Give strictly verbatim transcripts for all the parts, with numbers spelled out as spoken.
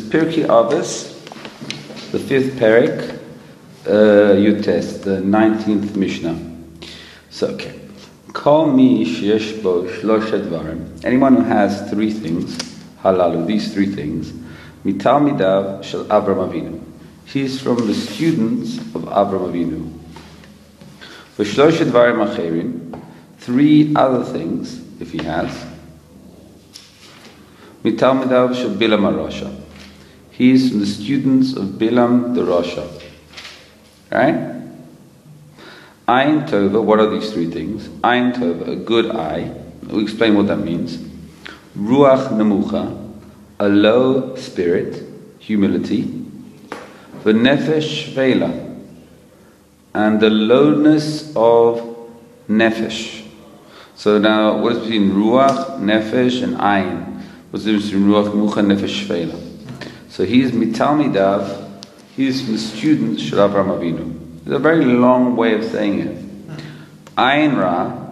Pirkei Avos, the fifth Perek, uh, Yutes, the nineteenth Mishnah. So, okay. Kol mi sheyesh bo shlosha dvarim. Anyone who has three things, halalu, these three things, mitalmidav shel Avram Avinu. He's from the students of Avram Avinu. V'shlosha dvarim acherim. Three other things, if he has. Mitalmidav shel Bilam HaRasha. He is from the students of Bilam the Rasha. Right? Ayin Tova, what are these three things? Ayin Tova, a good eye. We'll explain what that means. Ruach Nemucha, a low spirit, humility. V'nefesh Shvela, and the lowness of Nefesh. So now, what is between Ruach, Nefesh, and Ayin? What's the difference between Ruach Nemucha and Nefesh Shvela? So he is Mitalmidav, he is from the students Shel Avram Avinu. It's a very long way of saying it. Ayin Ra,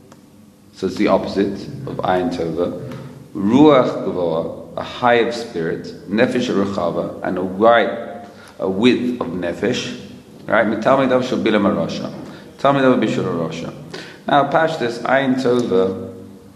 so it's the opposite of Ayin Tova. Ruach Gavoa, a high of spirit. Nefesh Rechava, and a wide, a width of Nefesh. Right? Mitalmidav Shel Bilam HaRasha. Talmidav Bishul HaRasha. Now, Pashtus, Ayin Tova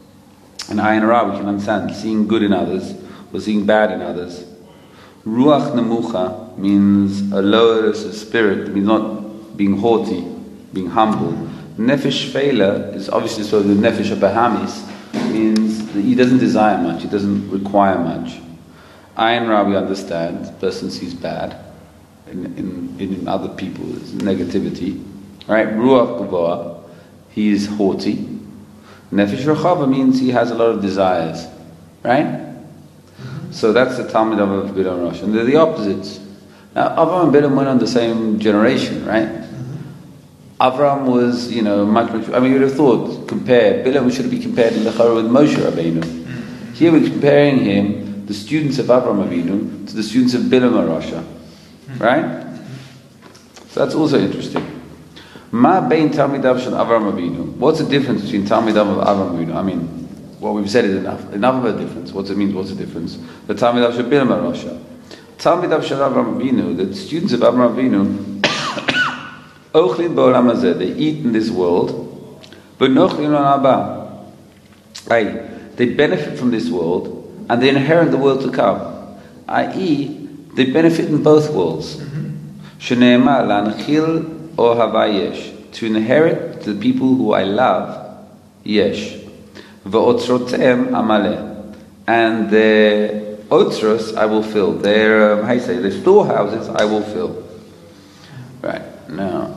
and Ayin Ra, we can understand seeing good in others or seeing bad in others. Ruach Nemucha means a lower spirit, it means not being haughty, being humble. Nefesh Shvela is obviously sort of the Nefesh of Bahamis, means that he doesn't desire much, he doesn't require much. Ayin Ra, we understand, the person sees bad in, in, in other people, there's negativity. Right? Ruach Gavoa, he is haughty. Nefesh Rechava means he has a lot of desires. Right? So that's the Talmud of Bilam Rosh. And they're the opposites. Now, Avram and Bilam went on the same generation, right? Mm-hmm. Avram was, you know, much, much, I mean, you would have thought, compared, Bilam should be compared in the Chara with Moshe Rabbeinu. Mm-hmm. Here we're comparing him, the students of Avram Avinu, to the students of Bilam HaRasha. Mm-hmm. Right? Mm-hmm. So that's also interesting. Ma bein Talmidav shel Avram Avinu. What's the difference between Talmidav of Avram Avinu? I mean, what we've said is enough. Enough of a difference. What it means, what's the difference? The Talmidav shel Bilam HaRasha. Talmidav shel Avram Avinu, the students of Avram Avinu, Ochlin ba'olam hazeh, they eat in this world, but nochlin olam haba. They benefit from this world, and they inherit the world to come. that is, they benefit in both worlds. Shneimar lanchil ohava yesh, to inherit the people who I love, yesh. V'otzrotem amaleh, and their otros I will fill. Their um, how you say, their storehouses I will fill. Right now,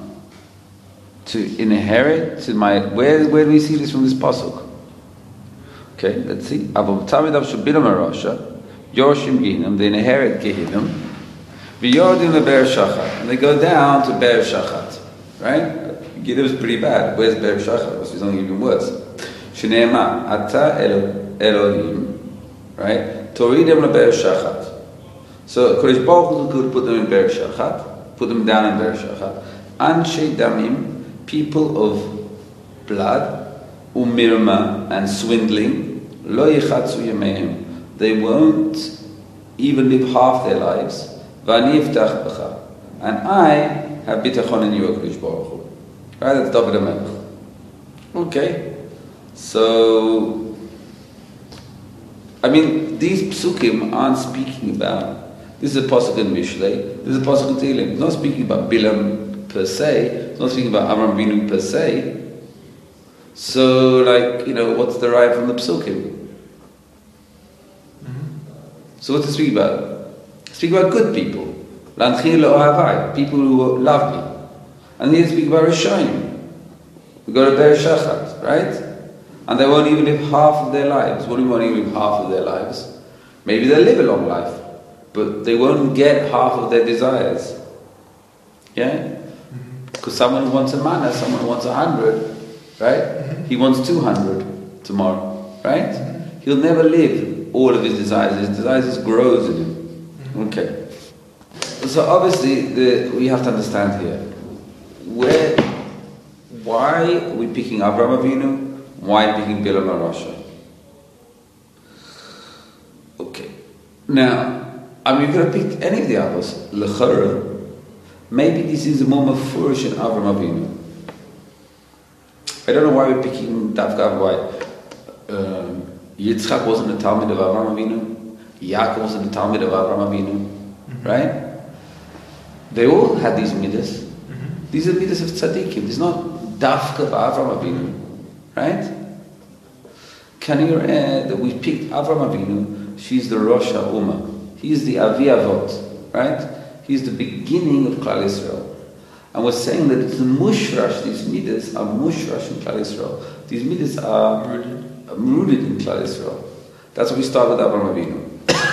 to inherit to my where where do we see this from this pasuk? Okay, let's see. Avos Talmidav shel Bilam HaRasha, Yorshim Gehinnom, they inherit Gehinnom. V'yordim leBe'er Shachat, and they go down to Be'er Shachat. Right? Gehinnom is pretty bad. Where's Be'er Shachat? It's something even worse. Shneimar, Ata Elohim, right? Toridem leBe'er Shachat. So Kodesh Baruch Hu could put them in Be'er Shachat, put them down in Be'er Shachat. Anshe Damim, people of blood, umirma, and swindling, lo yichatzu yameim, they won't even live half their lives. V'ani iftach b'cha, and I have bitachon in you, Kodesh Baruch Hu. Right? That's David HaMelech. Okay. So, I mean, these psukim aren't speaking about, this is a pasuk in Mishlei, this is a pasuk in Tehillim. It's not speaking about Bilam per se, it's not speaking about Avram Avinu per se. So, like, you know, what's the right from the psukim? Mm-hmm. So what's it speak about? Speak about good people. Lanchil ohavai, people who love me. And then speak about Rishonim. We go to Be'er Shachat, right? And they won't even live half of their lives. What do you want to live half of their lives? Maybe they'll live a long life, but they won't get half of their desires. Yeah? Because someone who wants a manna, someone who wants a hundred, right? Mm-hmm. He wants two hundred tomorrow, right? Mm-hmm. He'll never live all of his desires. His desires just grows in him. Mm-hmm. Okay. So obviously, the, we have to understand here, where, why are we picking Avraham Avinu? Why picking Bilam HaRasha? Okay. Now, I mean, you could have picked any of the others. L'chora. Maybe this is a more mafurish in Avram Avinu. I don't know why we're picking Davka. Why? Um, Yitzchak wasn't the Talmud of Avram Avinu. Yaakov wasn't the Talmud of Avram Avinu. Mm-hmm. Right? They all had these midas. Mm-hmm. These are midas of tzaddikim. It's not Davka of Avram Avinu. Right? Can you add that we picked Avram Avinu? She's the Rosh HaUmah. He's the Avi Avot. Right? He's the beginning of Klal Yisrael. And we're saying that it's mushrash, these midas are mushrash in Klal Yisrael. These midas are rooted, rooted in Klal Yisrael. That's what we start with Avraham Avinu.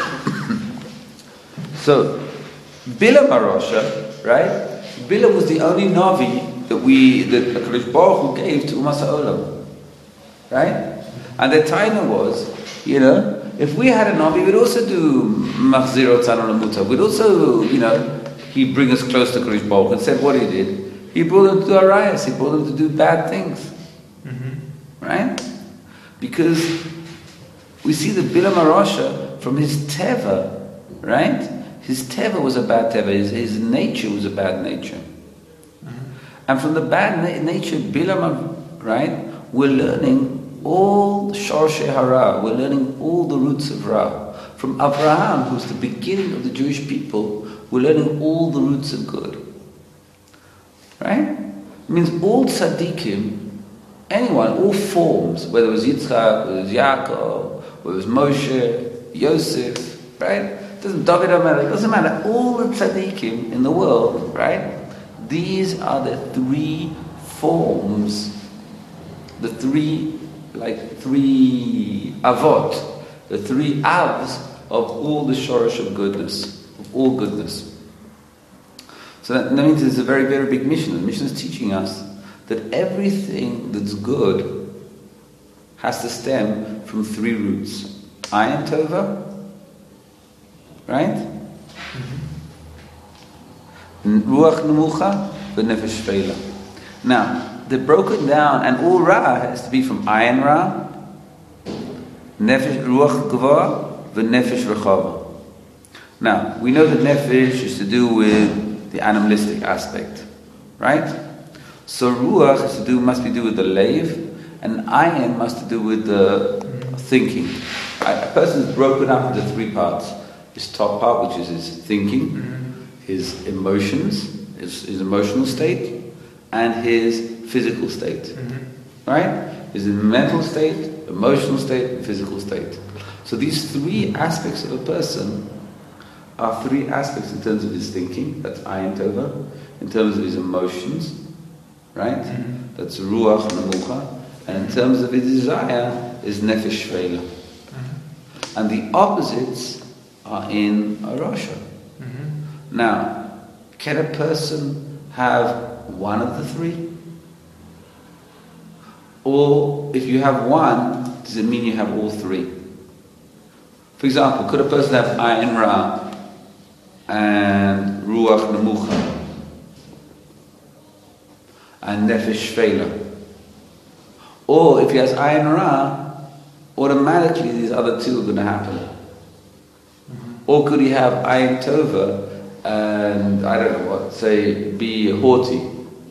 So, Bilam Arosha, right? Bilam was the only Navi that we, that HaKadosh Baruch Hu gave to Umas HaOlam. Right? And the taina was, you know, if we had a Navi, we'd also do Machzir Otzanu Lamuta. We'd also, you know, he'd bring us close to Kadosh Baruch and said what he did. He brought them to Arayas. He brought them to do bad things. Mm-hmm. Right? Because we see the Bilam Arosha from his teva, right? His teva was a bad teva. His, his nature was a bad nature. Mm-hmm. And from the bad na- nature, Bilam, right, we're learning all Shorshe Hara, we're learning all the roots of Ra. From Abraham, who's the beginning of the Jewish people, we're learning all the roots of good. Right? It means all tzaddikim, anyone, all forms, whether it was Yitzchak, whether it was Yaakov, whether it was Moshe, Yosef, right? It doesn't, David HaMelech, it doesn't matter. All the tzaddikim in the world, right? These are the three forms, the three like three avot, the three avs of all the shorish of goodness, of all goodness. So that, that means it's a very, very big mission. The mission is teaching us that everything that's good has to stem from three roots. Ayin Tova, right? Mm-hmm. Ruach Nemucha, V'nefesh Shveila. Now, they're broken down, and all Ra has to be from Ayin Ra, Nefesh Ruach Gavoa, V'nefesh Rechava. Now, we know that Nefesh is to do with the animalistic aspect, right? So Ruach has to do, must be do with the Leiv, and Ayin must to do with the thinking. A person is broken up into three parts. His top part, which is his thinking, his emotions, his, his emotional state, and his physical state, mm-hmm. right? Is in mental state, emotional state, and physical state. So these three aspects of a person are three aspects in terms of his thinking, that's Ayin Tova, in terms of his emotions, right? Mm-hmm. That's Ruach Nemucha, and in terms of his desire is Nefesh Shveila. Mm-hmm. And the opposites are in Arosha. Mm-hmm. Now, can a person have one of the three? Or if you have one, does it mean you have all three? For example, could a person have Ayin Ra and Ruach Nemucha and Nefesh Shveila? Or if he has Ayin Ra, automatically these other two are going to happen. Mm-hmm. Or could he have Ayin Tova and, I don't know what, say, be haughty?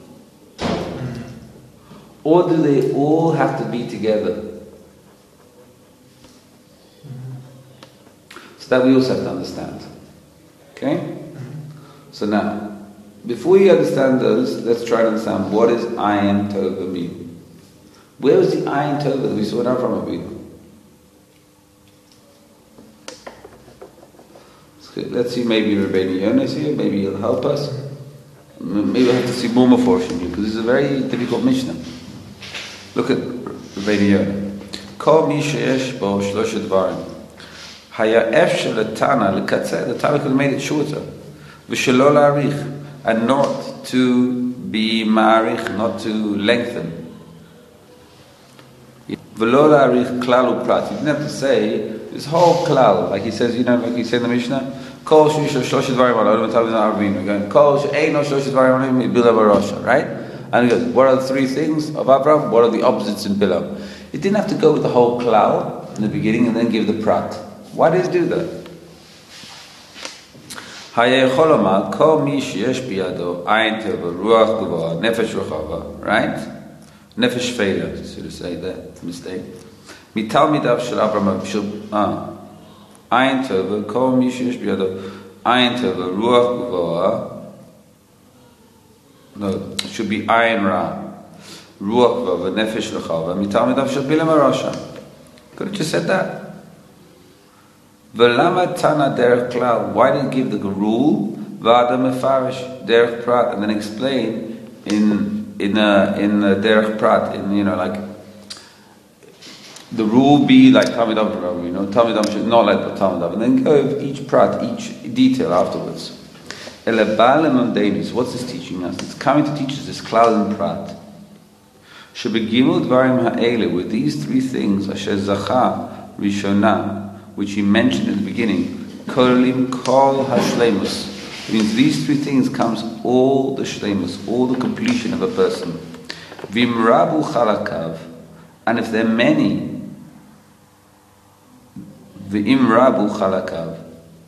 Or do they all have to be together? Mm-hmm. So that we also have to understand. Okay? Mm-hmm. So now, before you understand those, let's try to understand what does Ayin Tova mean. Where was the Ayin Tova that we saw now from Abinu? Let's see, maybe Rabbeinu Yonah is here, maybe he'll help us. Maybe we'll have to see more Meforshim here, because this is a very difficult Mishnah. Look at Rabbeinu Yonah. Kol mi sheyesh bo shlosha dvarim. Haya efshel letana lekatzeh. The Tana could have made it shorter. V'shelo la'arich. And not to be ma'arich, not to lengthen. V'lo la'arich klal u'prat. You didn't have to say this whole klal, like he says, you know, like he said in the Mishnah. Kol sheyesh shlosha dvarim alon v'tav v'zan arvin. Again, kol she'eino shlosha dvarim alon v'bilav arosha. Right? And he goes, what are the three things of Abraham? What are the opposites in Bilam? It didn't have to go with the whole klal in the beginning and then give the prat. Why did he do that? היכול לומר, כל מי שיש בידו עין טובה, רוח גבוהה, נפש רחבה, right? נפש שפלה, so to say that mistake. מתלמידיו של אברהם, של, אה, עין טובה, כל מי שיש בידו עין טובה, רוח גבוהה, no, it should be עין רע, רוח גבוהה, נפש רחבה, מתלמידיו של בלעם הרשע. Could have just said that. ולמה תנא דרך כלל? Why did he give the rule? ועדה מפרש, דרך פרט, and then explain in in a, in a derech prat, in, you know, like the rule be like Talmud Avram, you know, Talmud Avram should not like the Talmud Avram, and then go over each prat, each detail afterwards. Ele ba'alem amdenis. What's this teaching us? It's coming to teach us this cloud and prat. Shebegimel dvarim ha'ele, with these three things, asher zacha rishona, which he mentioned in the beginning, kolim kol hashlemus. It means these three things comes all the shlemus, all the completion of a person. Vimrabu chalakav, and if there are many, v'imrabu chalakav.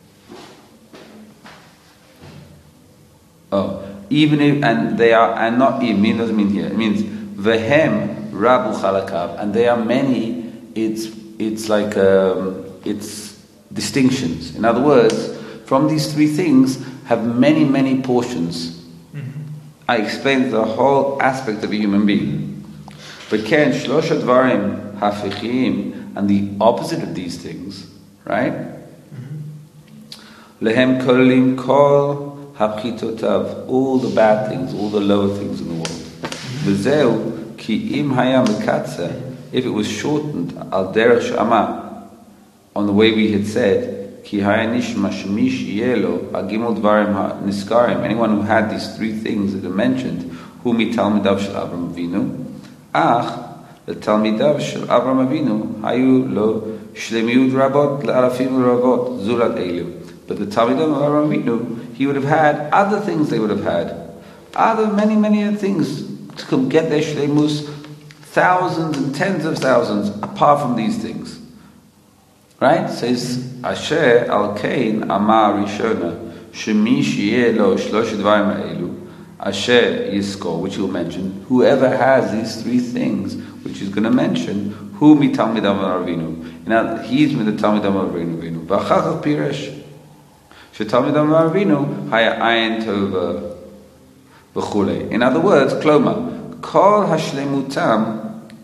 Oh, even if, and they are, and not im, it doesn't mean here. It means vehem rabu chalakav, and they are many. It's it's like um, it's distinctions. In other words, from these three things have many many portions. Mm-hmm. I explained the whole aspect of a human being. But ken shlosha dvarim hafichim, and the opposite of these things, right? Lehem kolim kol hapchitotav, all the bad things, all the lower things in the world. V'zeu ki im hayam mekatze, if it was shortened al derech shama, on the way we had said, ki hayanishma shemish yelo agimol dvarim niskarim, anyone who had these three things that are mentioned, hu mitalmidav shel Avram Avinu, ach letalmidav shel Avram Avinu hayu lo shlemiut rabot le'alafim rabot zulat elu. But the talmidav of Avram Avinu, he would have had other things they would have had, other many many other things to get their shlemus, thousands and tens of thousands apart from these things. Right? It says Asher al Kain Amar Rishona Shemi Shieh Lo Shlosh Dvarim Ha'elu Asher Yizkor, which he'll mention. Whoever has these three things, which he's going to mention, who mi Talmidam Avinu. Now he's with the Talmidam Avinu. V'achach Piresh Shetalmidam Avinu Haya Ayin Tova V'chulei. In other words, Kloma Kol Hashlemutam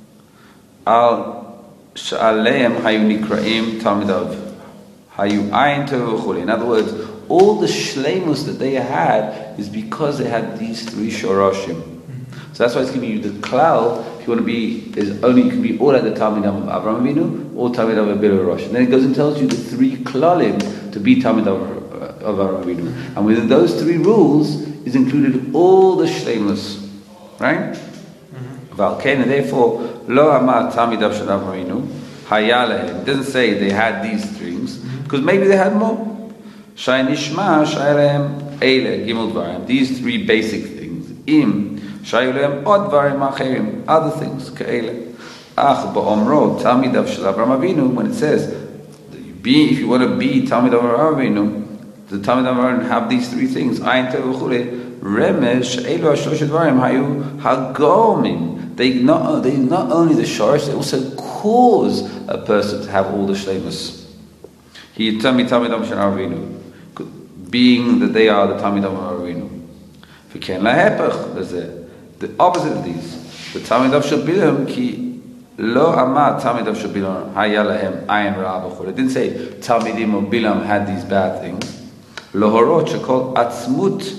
Al Sha'aleim hayu nikraim talmidav hayu ayin tov v'chulei. In other words, all the shleimus that they had is because they had these three shoroshim. So that's why it's giving you the klal. If you want to be, is only you can be all at the talmidav of Avraham Avinu or talmidav of Bilu Rosh. And then it goes and tells you the three klalim to be talmidav of Avraham Avinu. And within those three rules is included all the shleimus, right? And therefore, lo amar talmidav shel Avraham Avinu haya lehem. It doesn't say they had these things, because maybe they had more. Shai nishma shai lehem eile gimel dvarim. These three basic things. Im shai lehem od dvarim acherim, other things ke'ele. Ach ba'omro talmidav shel Avraham Avinu, when it says be, if you want to be talmidav Avraham Avinu, the talmidav Avraham Avinu have these three things. Ayin tov v'chulei. Remesh elu hashlosh dvarim hayu hagomim. They not they not only the shorish, they also cause a person to have all the shleimus. He tami tamidam shel Avinu, being that they are the tamidam of Avinu. V'ken lahepach, there's the opposite of these. The tamidam shel Bilam ki lo amar tamidam shel Bilam haya lahem ayin ra b'chol. It didn't say tamidim of Bilam had these bad things. Lohorot shekol atzmut.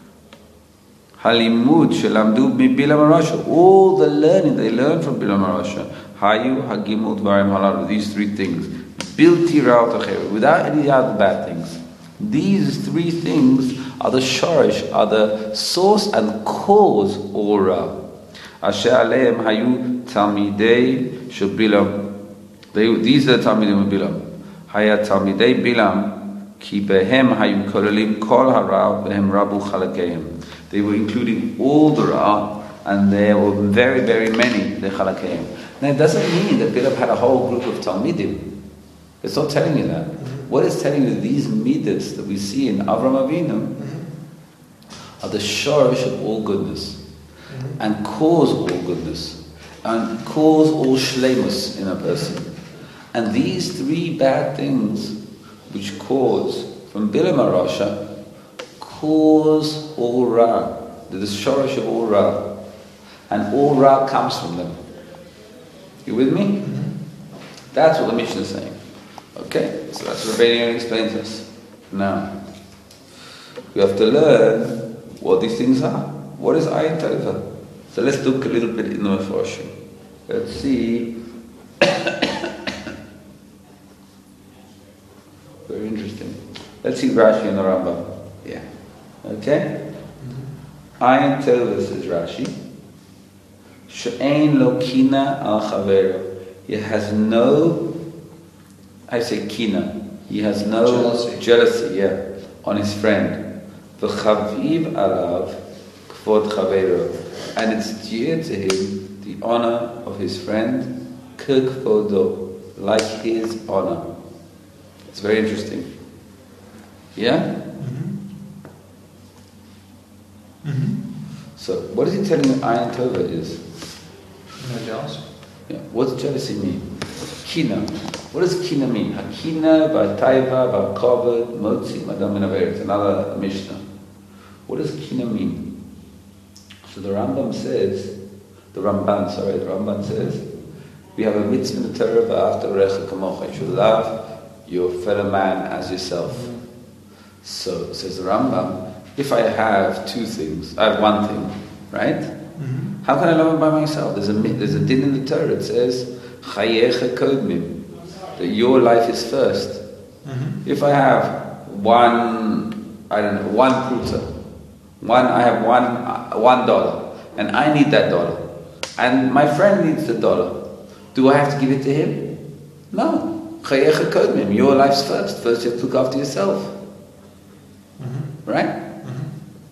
Halimud shelamdu mi Bilam Arasha. All the learning they learned from Bilam Arasha. Hayu hagimul dvarim halal. These three things, bilti ra'ot acher, without any other bad things. These three things are the shorish, are the source and cause all ra. Asher aleim hayu talmidei shel Bilam. These are the talmidim of Bilam. Haya talmidei Bilam ki behem hayu kolelim kol hara behem rabu chalakeim. They were including all the Ra, and there were very, very many, the Chalakeim. Now, it doesn't mean that Bilam had a whole group of Talmidim. It's not telling you that. What it's telling you, these midas that we see in Avram Avinu Mm-hmm. are the shorish of all goodness, Mm-hmm. and cause all goodness, and cause all shleimus in a person. And these three bad things, which cause, from Bilam HaRasha, cause all Ra. They're the shorish of all Ra. And all Ra comes from them. You with me? Mm-hmm. That's what the Mishnah is saying. Okay? So that's what Rabbeinu explains to us. Now, we have to learn what these things are. What is Ayin Tova? So let's look a little bit in the Mefarshim. Let's see. Very interesting. Let's see Rashi and the Rambam. Yeah. Okay? Ayin Tova, says Rashi. She'ein lo kina al chavero. He has no, I say kina. He has no jealousy, jealousy yeah, on his friend. V'chaviv alav k'vod chavero. And it's dear to him, the honor of his friend, k'kvodo, like his honor. It's very interesting. Yeah? Mm-hmm. Mm-hmm. So, what is he telling you Ayin Tova is? No jealousy. Yeah. What's jealousy mean? Kina. What does kina mean? Hakina, v'taiva, v'kovod, motzi, madam minaver. It's another Mishnah. What does kina mean? So the Rambam says, the Ramban, sorry, the Ramban says, we have a mitzvah in the Torah, v'afta recha kamocha. You should love your fellow man as yourself. So, says the Rambam, if I have two things, I have one thing, right? Mm-hmm. How can I love him by myself? There's a there's a din in the Torah. It says, chayecha kodmim, that your life is first. Mm-hmm. If I have one, I don't know, one pruta, one, I have one uh, one dollar, and I need that dollar, and my friend needs the dollar, do I have to give it to him? No. Chayecha kodmim, your life's first. First you have to look after yourself. Mm-hmm. Right? Mm-hmm.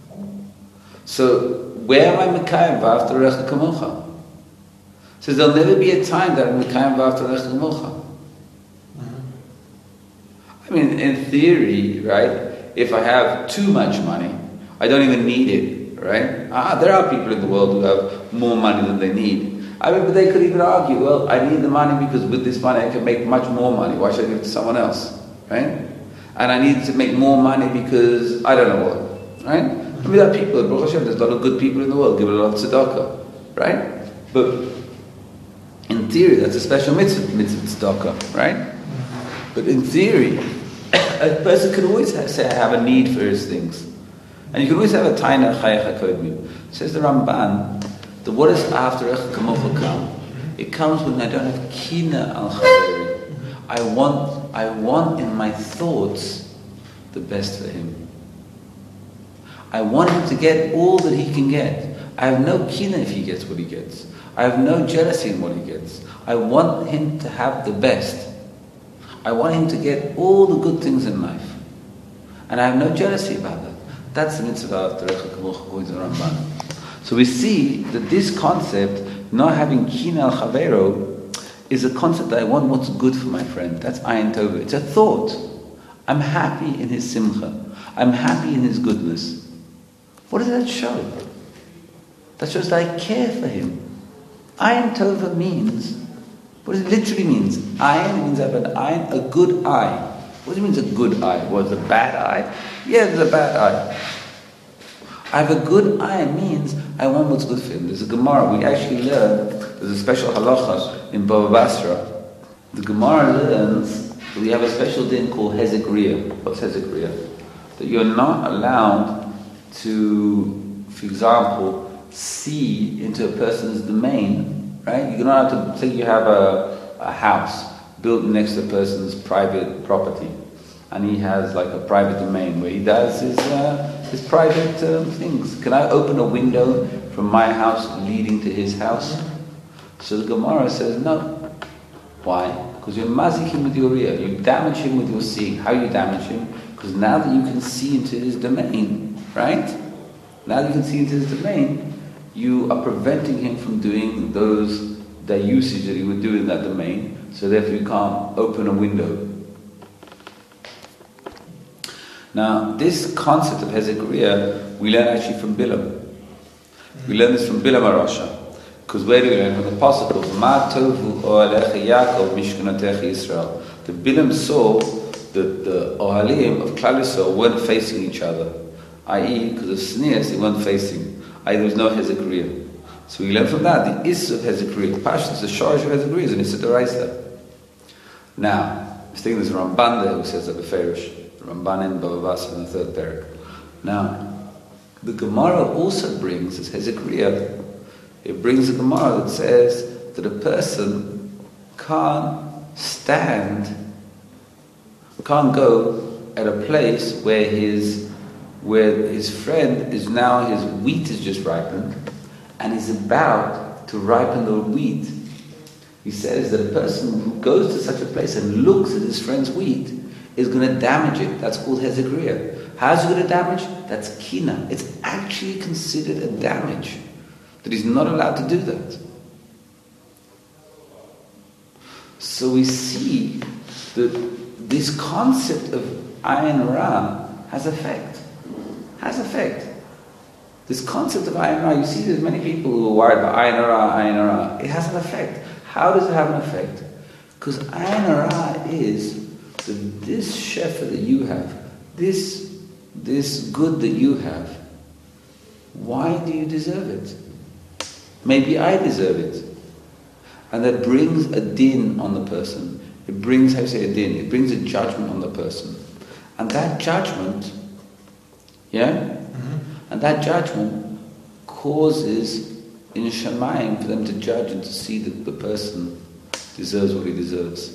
So, where am I Mekayim v'afta recha kamocha? Says there'll never be a time that I'm Mekayim v'afta recha kamocha. Mm-hmm. I mean, in theory, right, if I have too much money, I don't even need it, right? Ah, there are people in the world who have more money than they need. I mean, but they could even argue, well, I need the money because with this money I can make much more money. Why should I give it to someone else, right? And I need to make more money because I don't know what, right? I mean, there are people, Baruch Hashem, there's a lot of good people in the world, give a lot of tzedakah, right? But in theory, that's a special mitzvah, mitzvah tzedakah, right? But in theory, a person can always have, say, have a need for his things. And you can always have a taina chayecha kodmim. Says the Ramban, that what is after Recha Kamocha come? It comes when I don't have kina al chaveri. I want, I want in my thoughts the best for him. I want him to get all that he can get. I have no kina if he gets what he gets. I have no jealousy in what he gets. I want him to have the best. I want him to get all the good things in life. And I have no jealousy about that. That's the mitzvah of Recha Kamocha according to the Ramban. So we see that this concept, not having kina al chavero, is a concept that I want what's good for my friend. That's Ayin Tova. It's a thought. I'm happy in his simcha. I'm happy in his goodness. What does that show? That shows that I care for him. Ayin Tova means, what it literally means? Ayin means I have an ayin, a good eye. What do you mean a good eye? Was a bad eye? Yeah, there's a bad eye. I have a good eye means I want what's good for him. There's a Gemara, we actually learn, there's a special halacha in Bava Basra. The Gemara learns that we have a special din called Hezek Riyah. What's Hezek Riyah? That you're not allowed to, for example, see into a person's domain, right? You're not allowed to, say you have a, a house built next to a person's private property, and he has like a private domain where he does his uh, his private um, things. Can I open a window from my house leading to his house? So the Gemara says no. Why? Because you're mazik him with your riyah. You damage him with your seeing. How you damage him? Because now that you can see into his domain, right? Now that you can see into his domain, you are preventing him from doing those the usage that he would do in that domain. So therefore you can't open a window. Now, this concept of Hezekiah, we learn actually from Bilam. We learn this from Bilam HaRasha. Because where do we learn? From the Pasuk of Ma Tovu Ohalecha Yaakov Mishkanatecha Yisrael. The Bilam saw that the Ohalim of Klal Yisrael weren't facing each other. that is, because of sneers, they weren't facing. that is, there was no Hezekiah. So we learn from that, the Is of Hezekiah. Pashtus, the Shorish of Hezekiah is an Issa D'Oraisa. Now, I think there's a Ramban there who says that Beferish. Ramban in Bava Basra in the third parak. Now, the Gemara also brings, as Hezekiah, it brings a Gemara that says that a person can't stand, can't go at a place where his where his friend is now, his wheat is just ripened, and he's about to ripen the wheat. He says that a person who goes to such a place and looks at his friend's wheat is going to damage it. That's called Hezekiah. How's he going to damage? That's kina. It's actually considered a damage. That he's not allowed to do that. So we see that this concept of ayin ra has effect. Has effect. This concept of ayin ra, you see there's many people who are worried about ayin ra, ayin ra. It has an effect. How does it have an effect? Because ayin ra is that this shefa that you have, this, this good that you have, why do you deserve it? Maybe I deserve it. And that brings a din on the person. It brings, how you say a din? It brings a judgment on the person. And that judgment, yeah? Mm-hmm. And that judgment causes in Shamayim for them to judge and to see that the person deserves what he deserves.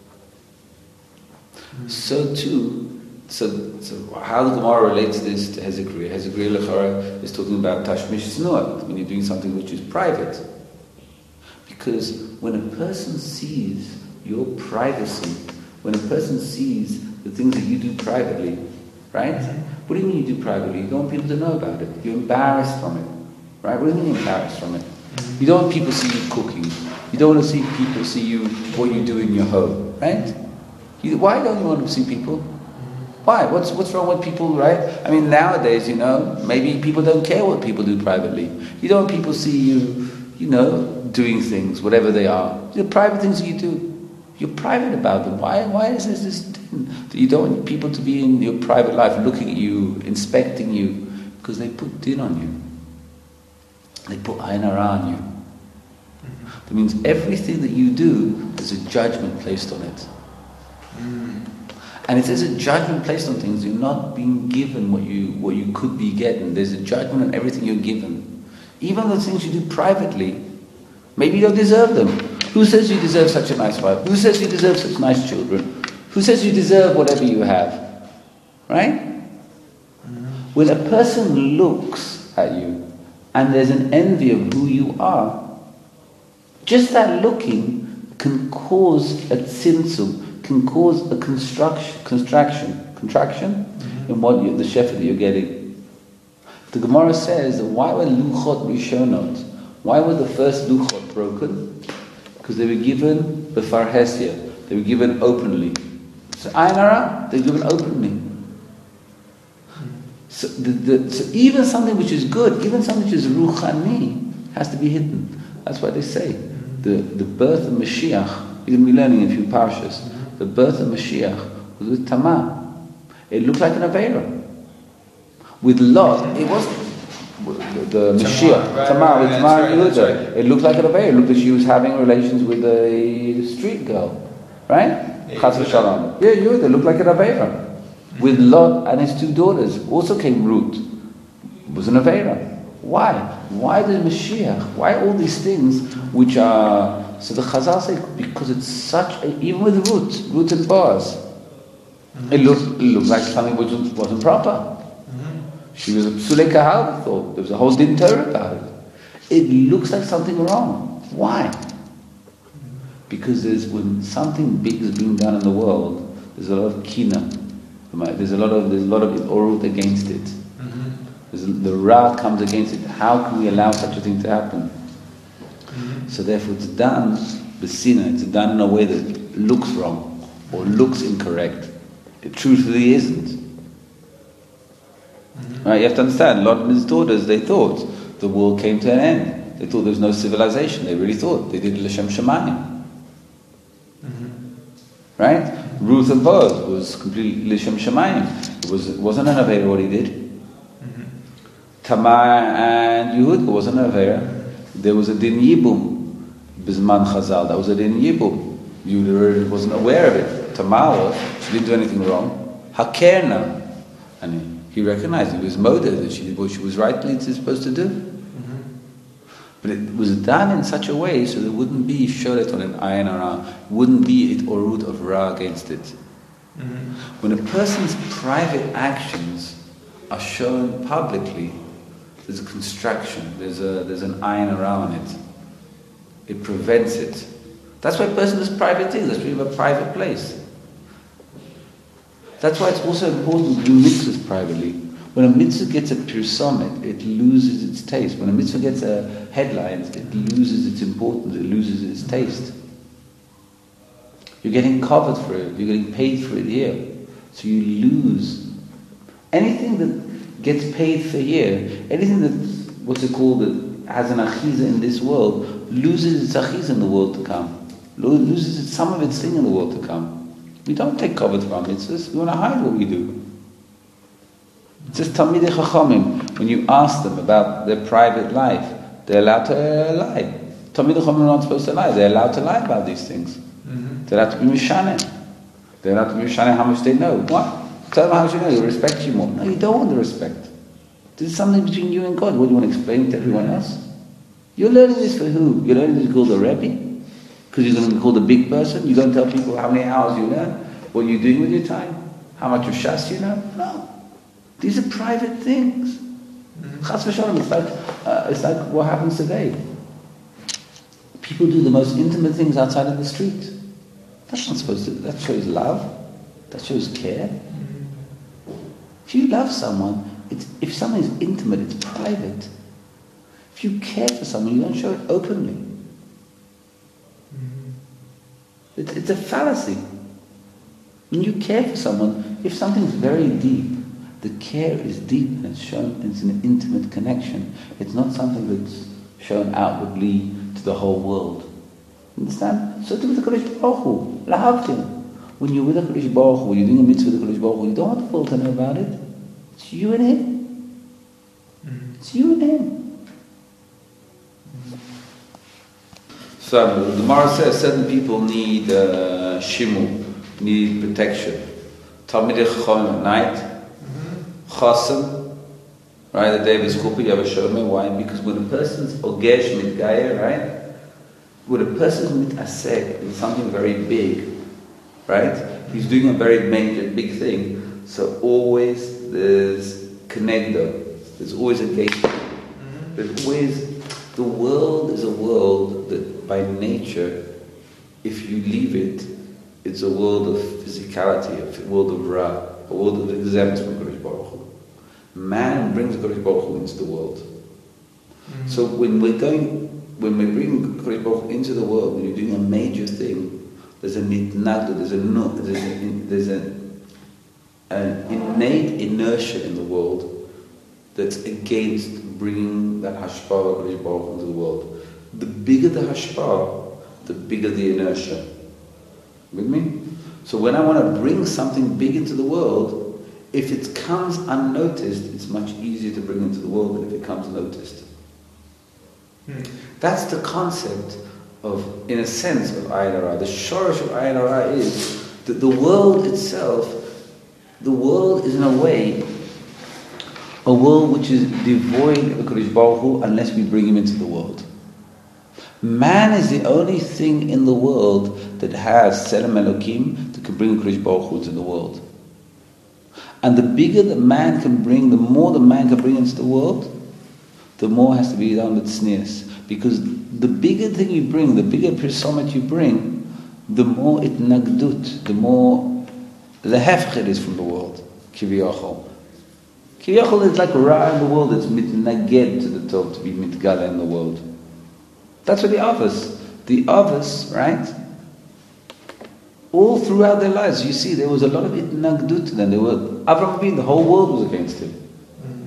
Mm-hmm. So too, So, so how the Gemara relates this to Hezekiah? Hezekiah Lechara is talking about Tashmish Snuah, when you're doing something which is private. Because when a person sees your privacy, when a person sees the things that you do privately, right? What do you mean you do privately? You don't want people to know about it. You're embarrassed from it, right? What do you mean you're embarrassed from it? You don't want people to see you cooking. You don't want to see people see you, what you do in your home, right? You, why don't you want to see people? Why? What's what's wrong with people, right? I mean, nowadays, you know, maybe people don't care what people do privately. You don't want people see you, you know, doing things, whatever they are. The private things that you do. You're private about them. Why Why is this this thing that you don't want people to be in your private life looking at you, inspecting you? Because they put din on you. They put ayin hara on you. That means everything that you do, there's a judgment placed on it. And if there's a judgment placed on things, you're not being given what you what you could be getting. There's a judgment on everything you're given. Even the things you do privately, maybe you don't deserve them. Who says you deserve such a nice wife? Who says you deserve such nice children? Who says you deserve whatever you have? Right? When a person looks at you and there's an envy of who you are, just that looking can cause a tzimtzum, can cause a construction, contraction, contraction mm-hmm. in what you, the shefa that you're getting. The Gemara says that why were luchot rishonot? Why were the first luchot broken? Because they were given b'farhesia. They were given openly. So ayin hara, they were given openly. So, the, the, so even something which is good, even something which is ruchani, has to be hidden. That's why they say the the birth of Mashiach. You're going to be learning in a few parshas. The birth of Mashiach was with Tamar. It looked like an Aveira. With Lot, it wasn't. The, the Mashiach, right, Tamar, with right, Tamar and Yehuda, right. It looked like an Aveira. It looked like she was having relations with a street girl. Right? Chas v'shalom. Yeah, Yehuda looked like an Aveira. With Lot and his two daughters, also came Ruth. It was an Aveira. Why? Why the Mashiach? Why all these things which are... So the Chazal say, because it's such a... Even with Ruth, Ruth and Boaz, mm-hmm. it, looked, it looked like something which wasn't proper. Mm-hmm. She was a Psulei Kahal, we thought. There was a whole din Torah about it. It looks like something wrong. Why? Because there's when something big is being done in the world, there's a lot of kina. There's a lot of there's a lot of orut against it. Mm-hmm. The ra comes against it. How can we allow such a thing to happen? Mm-hmm. So therefore, it's done b'sina. It's done in a way that looks wrong or looks incorrect. It truthfully isn't. Mm-hmm. Right? You have to understand, Lot and his daughters, they thought the world came to an end. They thought there was no civilization. They really thought. They did L'Shem Shemayim. Mm-hmm. Right? Ruth and Boaz was completely L'Shem Shemayim. It, was, it wasn't an Aveira what he did. Mm-hmm. Tamar and Yehuda wasn't an Aveira. There was a Din Yibum. Bizman Chazal, that was a Din Yibum. Yehuda wasn't aware of it. Tamar was. She didn't do anything wrong. Hakerna. And he recognized it was motive that she did what she was rightly supposed to do. Mm-hmm. But it was done in such a way so there wouldn't be sholet on an ayin ara, wouldn't be it orut of ra against it. Mm-hmm. When a person's private actions are shown publicly, there's a construction, there's a there's an ayin ara on it. It prevents it. That's why a person does private things. That's why you have a private place. That's why it's also important to do mitzvahs privately. When a mitzvah gets a pirsomet, it loses its taste. When a mitzvah gets a headlines, it loses its importance, it loses its taste. You're getting covered for it, you're getting paid for it here. So you lose. Anything that gets paid for here, anything that, what's it called, that has an achiza in this world, loses its achiza in the world to come. Loses its, some of its thing in the world to come. We don't take covet for our mitzvahs. We want to hide what we do. It's just Talmidei Chachamim. When you ask them about their private life, they're allowed to lie. Talmidei Chachamim are not supposed to lie. They're allowed to lie about these things. Mm-hmm. They're allowed to be mishaneh. They're allowed to be mishaneh how much they know. What? Tell them how much you know. He'll respect you more. No, you don't want the respect. This is something between you and God. What do you want to explain to everyone else? You're learning this for who? You're learning this to call the Rebbe? Because you're going to be called a big person? You're going to tell people how many hours you learn? What you're doing with your time? How much of Shas you know? No. These are private things. Chas v'shalom, it's like, uh, it's like what happens today. People do the most intimate things outside of the street. That's not supposed to, that shows love. That shows care. If you love someone, it's, if someone is intimate, it's private. If you care for someone, you don't show it openly. It, it's a fallacy. When you care for someone, if something's very deep, the care is deep and it's shown, it's an intimate connection. It's not something that's shown outwardly to the whole world. Understand? So do with the Kodesh Baruch Hu, lahavdil. When you're with the Kodesh Baruch Hu, when you're doing a mitzvah with the Kodesh Baruch Hu, you don't want the world to know about it. It's you and him. Mm-hmm. It's you and him. So the Gemara says certain people need uh, shimu, need protection. Talmidei Chachamim at night, Chasam, right? The day of his chuppah, you have a shomer. Why? Because when a person's ogesh mitgayer, right? When a person's mitasek in something very big, right? He's doing a very major, big thing. So always there's kenegdo. There's always a gate. There's always, the world is a world that by nature, if you leave it, it's a world of physicality, a world of ra, a world of exempt from Kodesh Baruch Hu. Man brings Kodesh Baruch Hu into the world. Mm-hmm. So when we're going, when we bring Kodesh Baruch Hu into the world, when you're doing a major thing, there's a nitnagda, there's a there's a, there's a, an innate inertia in the world that's against bringing that hashpah of Kodesh Baruch Hu into the world. The bigger the hashpah, the bigger the inertia. With me? So when I want to bring something big into the world, if it comes unnoticed, it's much easier to bring into the world than if it comes noticed. Hmm. That's the concept of, in a sense, of Ayin Hara. The shorish of Ayin Hara is that the world itself, the world is in a way a world which is devoid of Kodesh Baruch Hu unless we bring him into the world. Man is the only thing in the world that has Tselem Elokim that can bring Kodesh Baruch Hu into the world. And the bigger the man can bring, the more the man can bring into the world, the more has to be done with tznius. Because the bigger thing you bring, the bigger pirsomet you bring, the more it nagdut, the more lehefch it is from the world. Kiviyachol. Kiviyachol is like ra in the world, it's mitnaged to the Tov, to be mitgala in the world. That's what the others, the others, right? All throughout their lives, you see, there was a lot of itnagdut to them. They were, Avraham Avinu, the whole world was against him. Mm-hmm.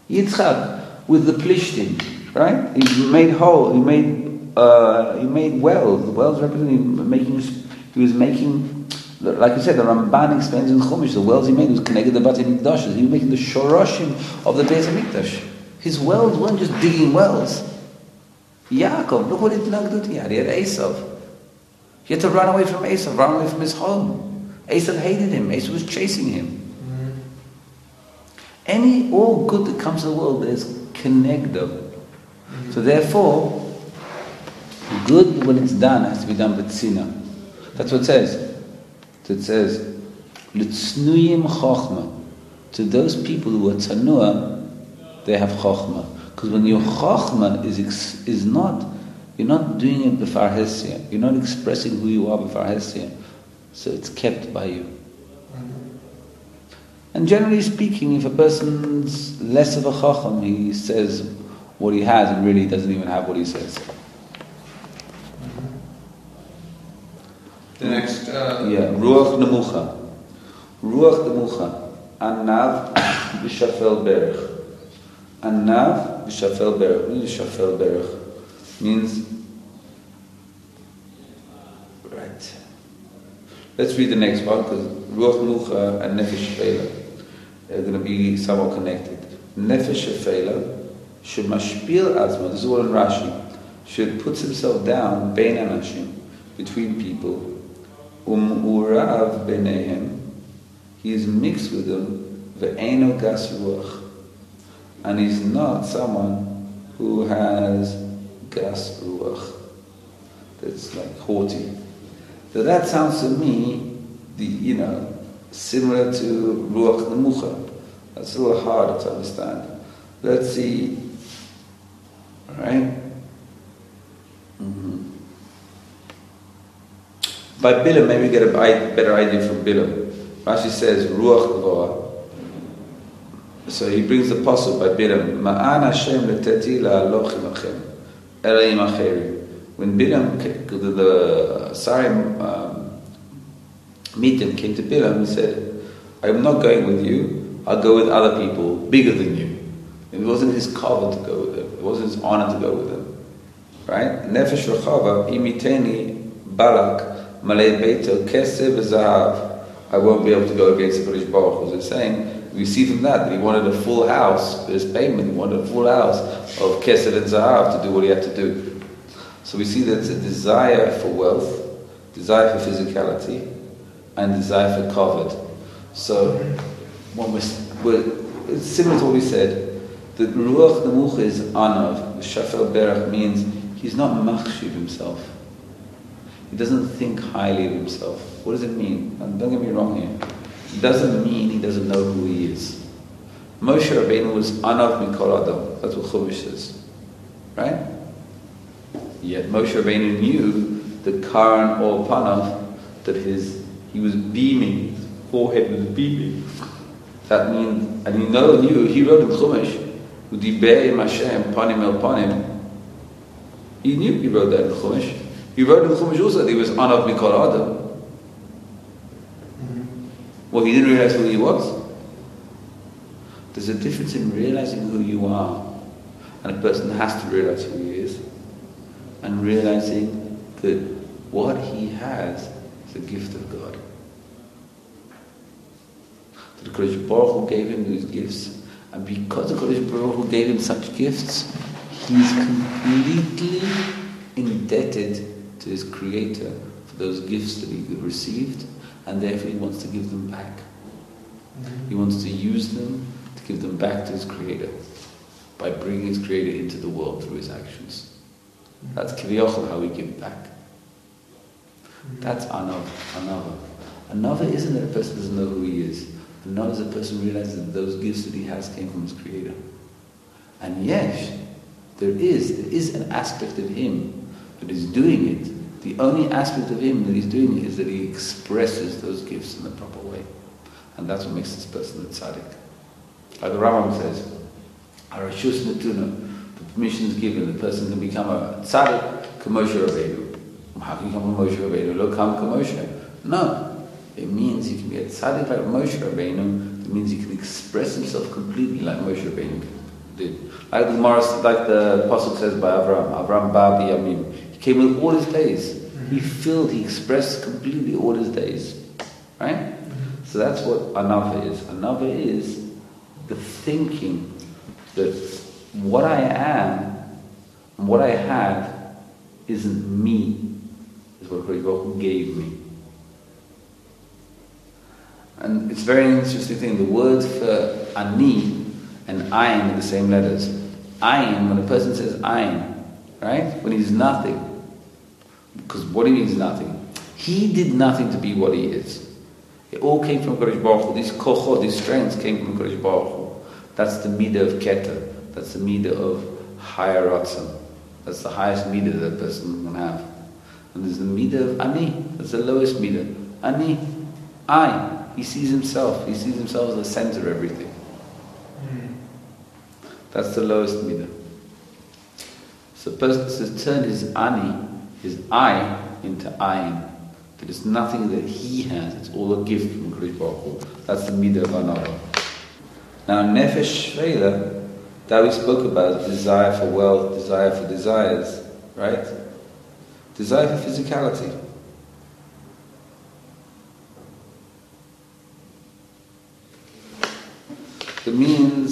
Yitzchak with the Plishtim, right? He made whole. He made uh, he made wells. The wells representing making. He was making, like you said, the Ramban explains in Chumash. The wells he made was connected to the Bati Mikdashes. He was making the shoroshim of the Beis Hamikdash. His wells weren't just digging wells. Yaakov, look what he did to He had Esav. He had to run away from Esav, run away from his home. Esav hated him. Esav was chasing him. Mm-hmm. Any, all good that comes to the world is connected. Mm-hmm. So therefore, good when it's done has to be done with tzina. That's what it says. It says, L'tsnuyim chochma. To those people who are tzanua, they have chochma. Because when your chochma is ex- is not, you're not doing it b'far hesya. You're not expressing who you are b'far hesya. So it's kept by you. Mm-hmm. And generally speaking, if a person's less of a chacham, he says what he has and really doesn't even have what he says. Mm-hmm. The next... Uh, yeah, ruach nemucha. Ruach nemucha. Anav b'shafel berech. Anav b'shafel berech. What is shafel berech? Means, right. Let's read the next one because Ruach Nemucha and Nefesh Shefela are going to be somewhat connected. Nefesh Shefela should mashpil azma. This is all in Rashi. Should puts himself down bein anashim, between people. Um urav beinehem. He is mixed with them. Ve'eno gas ruach. And he's not someone who has gas ruach. That's like haughty. So that sounds to me, the you know, similar to ruach nemucha. That's a little harder to understand. Let's see. All right. Mm-hmm. By Bilam, maybe we get a better idea from Bilam. Rashi says ruach gvoa. So he brings the pasuk by Bilam. Ma'an Hashem leteti la'alochim achem ereim acherim. When Bilam, the, the Sarim um, meeting came to Bilam, he said, "I'm not going with you. I'll go with other people bigger than you." It wasn't his kavod to go with them. It wasn't his honor to go with them. Right? Nefesh rechava imiteni balak malei beito keseh v'zahav. I won't be able to go against the Kodesh Baruch Hu. As they're saying, we see from that that he wanted a full house for his payment. He wanted a full house of keseh and zahav to do what he had to do. So we see that it's a desire for wealth, desire for physicality, and desire for kavod. So when we're, we're, it's similar to what we said. The ruach nemucha is anav. The shafel berach means he's not machshiv himself. He doesn't think highly of himself. What does it mean? And don't get me wrong here. It doesn't mean he doesn't know who he is. Moshe Rabbeinu was anav mikol adam. That's what Chumash says, right? Yet Moshe Rabbeinu knew the Karan or Panav, that his he was beaming, his forehead was beaming. That means, and he know, knew, he wrote in Chumash, Udiber im Hashem, panim el panim. He knew he wrote that in Chumash. He wrote in Chumash also that he was Anav Mikol Adam. Mm-hmm. Well, he didn't realize who he was. There's a difference in realizing who you are, and a person has to realize who he is, and realizing that what he has is a gift of God. That the Kodesh Baruch Hu gave him these gifts, and because the Kodesh Baruch Hu gave him such gifts, he's completely indebted to his Creator for those gifts that he received, and therefore he wants to give them back. Mm-hmm. He wants to use them to give them back to his Creator by bringing his Creator into the world through his actions. That's kiviyachol, how we give back. Mm-hmm. That's anav. Anava. Anava isn't that a person doesn't know who he is. Anava is a person realizes that those gifts that he has came from his Creator. And yes, there is there is an aspect of him that is doing it. The only aspect of him that he's doing it is that he expresses those gifts in the proper way, and that's what makes this person a tzaddik. Like the Rambam says, "Arashus netuna." Permission is given, the person can become a tzaddik, Moshe Rabbeinu. How can you become a Moshe Rabbeinu? Lo kam Moshe. No. It means you can be a tzaddik like Moshe Rabbeinu. It means you can express himself completely like Moshe Rabbeinu can. did. Like the Gemara, like the Apostle says by Avraham, Avraham ba biyamim. He came with all his days. Mm-hmm. He filled, he expressed completely all his days. Right? Mm-hmm. So that's what anava is. Anava is the thinking that what I am, what I have, isn't me. Is what Kodesh Baruch Hu gave me. And it's a very interesting thing. The words for ani and ayin are the same letters. Ayin, when a person says ayin, right? When he's nothing. Because what he means nothing. He did nothing to be what he is. It all came from Kodesh Baruch Hu. These kochot, these strengths came from Kodesh Baruch Hu. That's the midah of keter. That's the midah of higher ratzon. That's the highest midah that a person can have. And there's the midah of ani. That's the lowest midah. Ani, I. He sees himself. He sees himself as the center of everything. Mm. That's the lowest midah. So a person says turn his ani, his I, into ayin. There is nothing that he has. It's all a gift from Kodesh Baruch Hu. That's the midah of anava. Now nefesh shveila, that we spoke about, desire for wealth, desire for desires, right? Desire for physicality. It means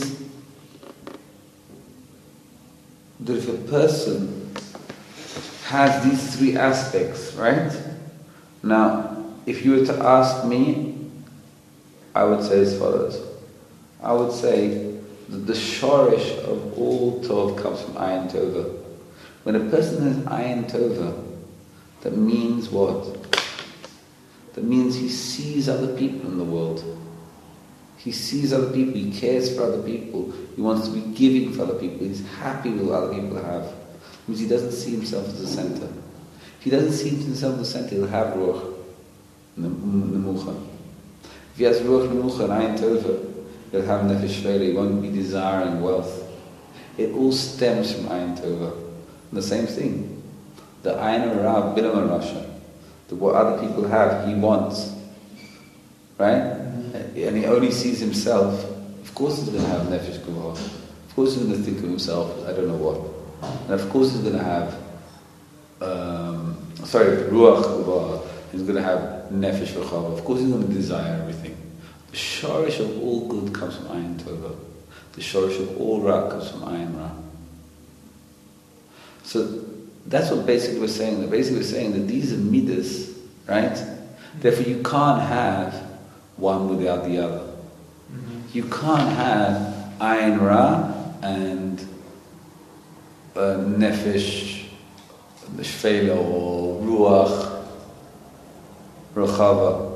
that if a person has these three aspects, right? Now, if you were to ask me, I would say as follows. I would say that the shorish of all tov comes from ayin tova. When a person has ayin tova, that means what? That means he sees other people in the world. He sees other people, he cares for other people, he wants to be giving for other people, he's happy with what other people have. It means he doesn't see himself as the center. If he doesn't see himself as the center, he'll have ruach, nemucha. If he has ruach, nemucha, and ayin tova, he'll have nefesh shveila, he won't be desiring wealth. It all stems from ayin tova. And the same thing. The ayin hara, bilam rasha, that what other people have, he wants. Right? And he only sees himself. Of course he's going to have nefesh gevurah. Of course he's going to think of himself, I don't know what. And of course he's going to have, um, sorry, ruach gevurah. He's going to have nefesh rechava. Of course he's going to desire everything. The shorish of all good comes from ayin tova. The shorish of all ra comes from ayin ra. So that's what basically we're saying. That basically we're saying that these are midas, right? Therefore you can't have one without the other. Mm-hmm. You can't have ayin ra and uh, nefesh shveila or ruach rechava.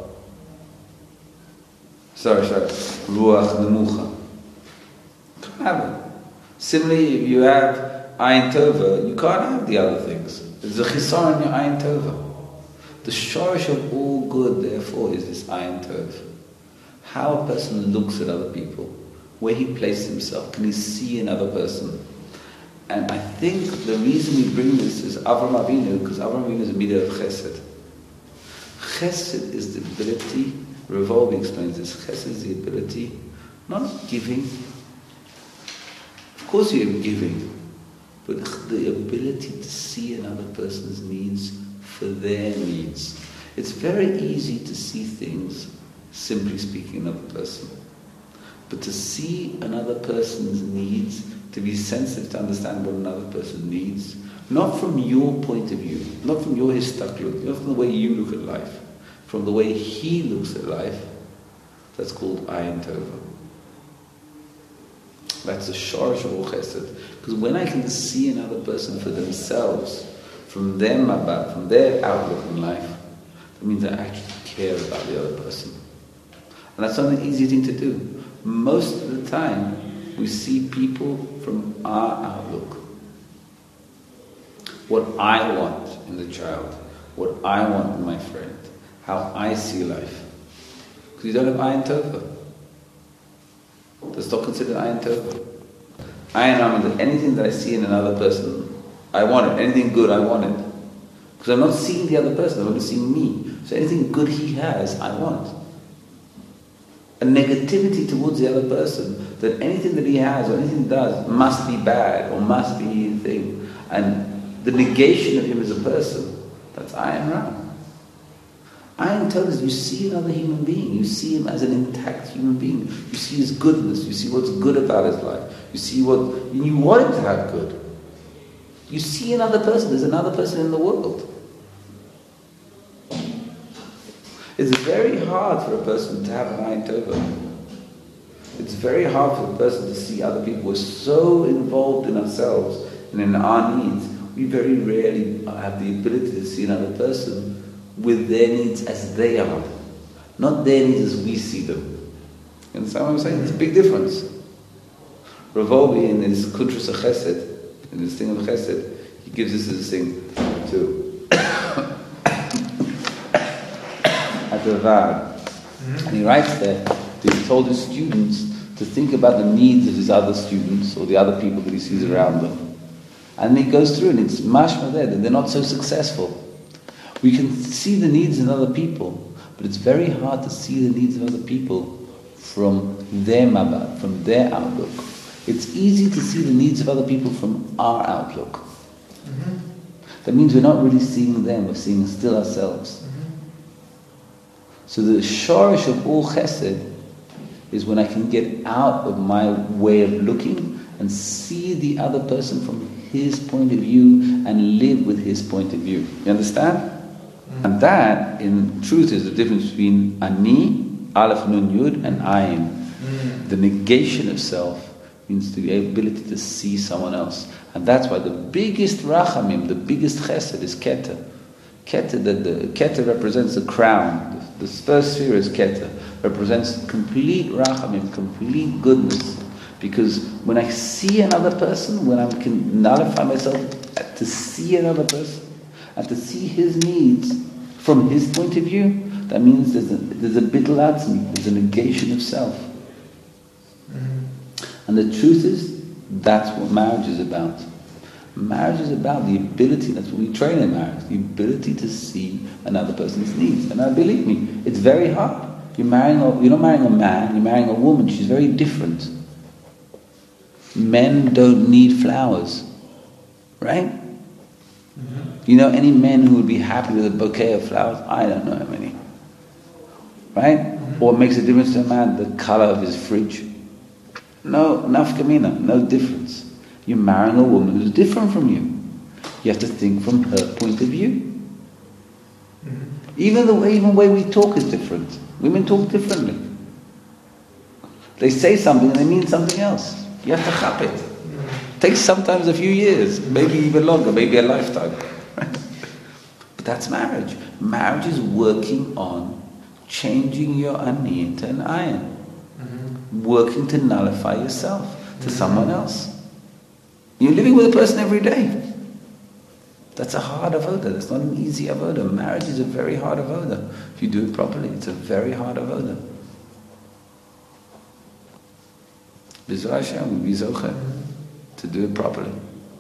Sorry, sorry, ruach nemucha. You can't have it. Similarly, if you have ayin tova, you can't have the other things. There's a chisar in your ayin tova. The shorish of all good, therefore, is this ayin tov. How a person looks at other people, where he places himself, can he see another person? And I think the reason we bring this is Avram Avinu, because Avram Avinu is a midah of chesed. Chesed is the ability, Revolvi explains this, chesed is the ability, not giving. Of course you're giving, but the ability to see another person's needs for their needs. It's very easy to see things, simply speaking, another person. But to see another person's needs, to be sensitive to understand what another person needs, not from your point of view, not from your histaklut, not from the way you look at life, from the way he looks at life, that's called ayin tova. That's the shorish of all chesed. Because when I can see another person for themselves, from their mabat, from their outlook in life, that means I actually care about the other person. And that's not an easy thing to do. Most of the time, we see people from our outlook. What I want in the child, what I want in my friend, how I see life. Because you don't have ayin tova. That's not considered ayin tova. Ayin ra, that anything that I see in another person, I want it. Anything good, I want it. Because I'm not seeing the other person, I'm only seeing me. So anything good he has, I want. a negativity towards the other person, that anything that he has or anything he does must be bad or must be a thing. And the negation of him as a person, that's Ayin Ra. Ayin tells us you see another human being, you see him as an intact human being, you see his goodness, you see what's good about his life, you see what, and you want him to have good. You see another person, there's another person in the world. It's very hard for a person to have an Ayin Tova. It's very hard for a person to see other people. We're so involved in ourselves and in our needs, we very rarely have the ability to see another person with their needs as they are, not their needs as we see them. You understand what I'm saying? It's a big difference. Rav Wolbe in his Kuntras HaChesed, in his thing of Chesed, he gives us this thing to at the Vaad. And he writes there that he told his students to think about the needs of his other students or the other people that he sees around them. And he goes through and it's mashma there that they're not so successful. We can see the needs in other people, but it's very hard to see the needs of other people from their mabad, from their outlook. It's easy to see the needs of other people from our outlook. Mm-hmm. That means we're not really seeing them, we're seeing still ourselves. Mm-hmm. So the shorish of all chesed is when I can get out of my way of looking and see the other person from his point of view and live with his point of view. You understand? Mm-hmm. And that, in truth, is the difference between ani, aleph, nun, yud, and ayin. Mm-hmm. The negation of self means the ability to see someone else. And that's why the biggest rachamim, the biggest chesed is keter. Keter, the, the keter represents the crown. The, the first sphere is keter, represents complete rachamim, complete goodness. Because when I see another person, when I can nullify myself to see another person and to see his needs from his point of view, that means there's a there's a bittul atzmi, there's a negation of self. Mm-hmm. And the truth is, that's what marriage is about. Marriage is about the ability, that's what we train in marriage, the ability to see another person's needs. And now believe me, it's very hard. You're marrying a, you're not marrying a man, you're marrying a woman, she's very different. Men don't need flowers, right? Mm-hmm. You know any men who would be happy with a bouquet of flowers? I don't know how many. Right? Mm-hmm. Or it makes a difference to a man, the color of his fridge. No, nafkamina, no difference. You're marrying a woman who's different from you. You have to think from her point of view. Mm-hmm. Even the way, even the way we talk is different. Women talk differently. They say something and they mean something else. You have to chap it. It takes sometimes a few years, maybe even longer, maybe a lifetime. But that's marriage. Marriage is working on changing your ani into an ayin. Mm-hmm. Working to nullify yourself to mm-hmm. someone else. You're living with a person every day. That's a hard avoda. That's not an easy avoda. Marriage is a very hard avoda. If you do it properly, it's a very hard avoda. B'ezras Hashem, we'll be zocher to do it properly.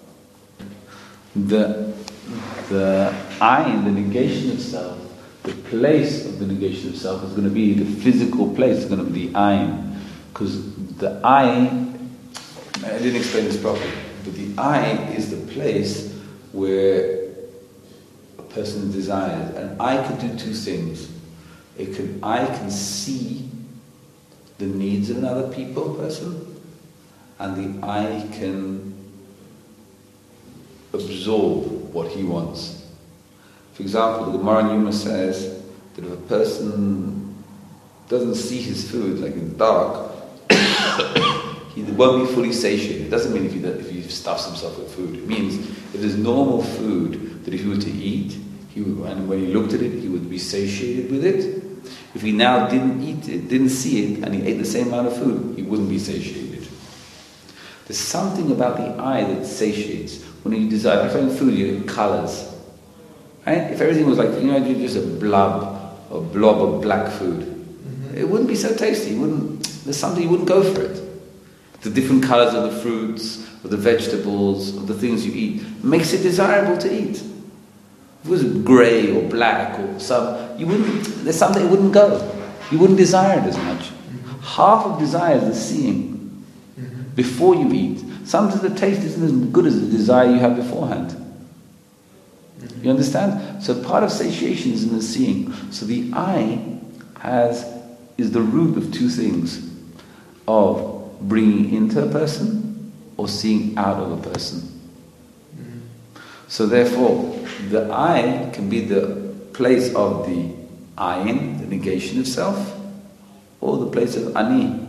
The the ayin, the negation of self, the place of the negation of self is going to be the physical place. It's going to be the ayin, because the ayin. I didn't explain this properly, but the ayin is the place where a person desires, and I could do two things. It could I can see the needs of another people, person. And the eye can absorb what he wants. For example, the Gemara in Yuma says that if a person doesn't see his food, like in the dark, he won't be fully satiated. It doesn't mean if he, if he stuffs himself with food. It means if there's normal food that if he were to eat, he would, and when he looked at it, he would be satiated with it. If he now didn't eat it, didn't see it, and he ate the same amount of food, he wouldn't be satiated. There's something about the eye that satiates. When you desire, if you find food, you get colours. Right? If everything was like, you know, just a blob, a blob of black food, mm-hmm. it wouldn't be so tasty. It wouldn't. There's something you wouldn't go for it. The different colours of the fruits, of the vegetables, of the things you eat, makes it desirable to eat. If it was grey or black or some, you wouldn't. There's something it wouldn't go. You wouldn't desire it as much. Half of desire is the seeing Mm-hmm. before you eat. Sometimes the taste isn't as good as the desire you have beforehand. Mm-hmm. You understand? So part of satiation is in the seeing. So the eye has is the root of two things, of bringing into a person or seeing out of a person. Mm-hmm. So therefore, the eye can be the place of the ayin, the negation of self, or the place of ani.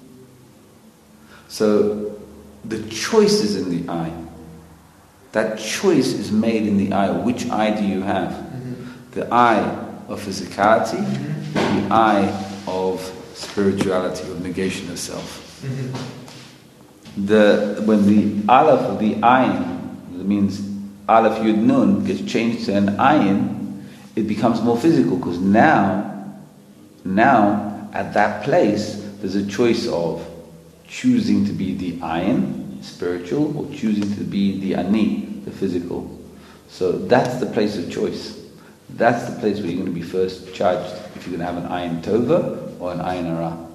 So the choice is in the eye. That choice is made in the eye. Which eye do you have? Mm-hmm. The eye of physicality, Mm-hmm. the eye of spirituality, of negation of self. Mm-hmm. The when the aleph of the ayin, that means aleph yud nun, gets changed to an ayin, it becomes more physical, because now, now at that place there's a choice of choosing to be the ayin, spiritual, or choosing to be the ani, the physical. So that's the place of choice. That's the place where you're going to be first judged, if you're going to have an ayin tova or an ayin hara.